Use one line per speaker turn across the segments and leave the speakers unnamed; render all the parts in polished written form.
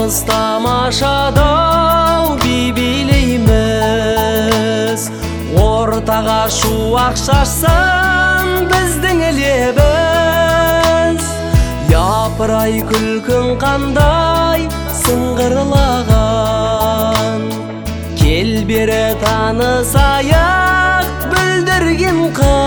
Намыс тамашадау би билейміз, ортаға шуақ шашсын біздің лебіз. Япырай күлкің қандай сыңғырлаған, кел бері танысайық, бүлдірген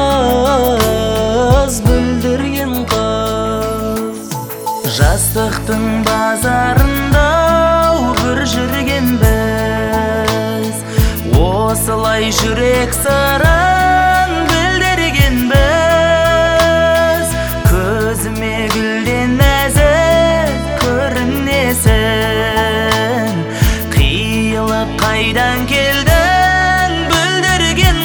қыз, бүлдірген қыз. Жастықтың базарында бір жүргенбіз, осылай жүрек сырын білдіргенбіз. Көзіме гүлден нәзік көрінесің, қиылып қайдан келдің, бүлдірген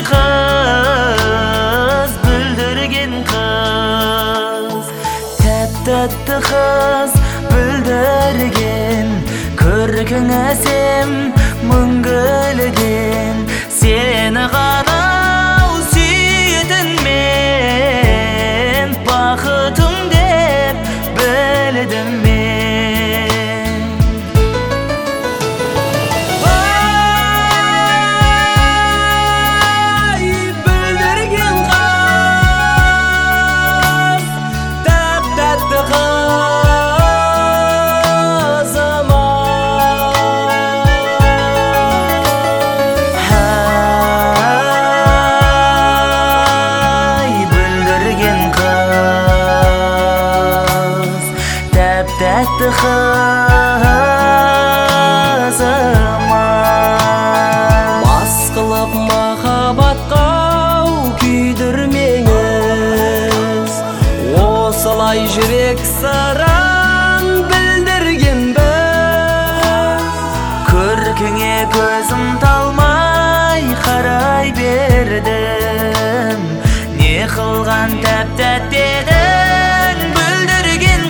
қыз, бүлдірген қыз. Тәп-тәтті қыз, бүлдірген көркің әсем мүңгілден, сені ғана сүйетін мен, бақытым деп білдім мен. Ай, бүлдірген қыз, тәп-тәтті қызым ай. Бүлдірген қыз, тәп-тәтті қызым ай. Мас қылып махаббатқа күйдірмеңіз, осылай жүрек сырын білдіргенбіз. Көркіңе көзім талмай қарай бердім, не қылған тәп-тәтті едің, бүлдірген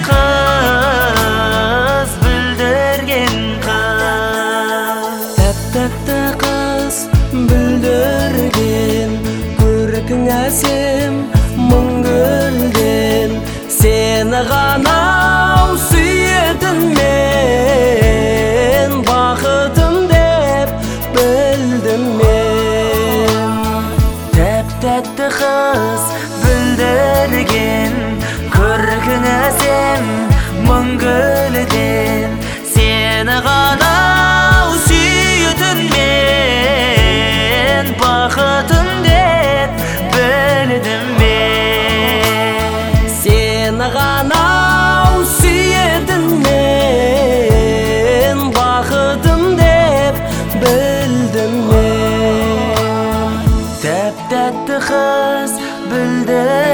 қыз, бүлдірген қыз. Тәп-тәтті қыз, бүлдірген көркің әсем мүңгілден, сені ғана сүйетін мен, бақытым деп білдім мен. Тәп-тәтті қыз, бүлдірген көркің әсем мүңгілден, сені ғана сүйетін мен, бақытым деп білдім мен. Сені ғана сүйетін мен, бақытым деп білдім мен. Тәп-тәтті қыз, бүлдірген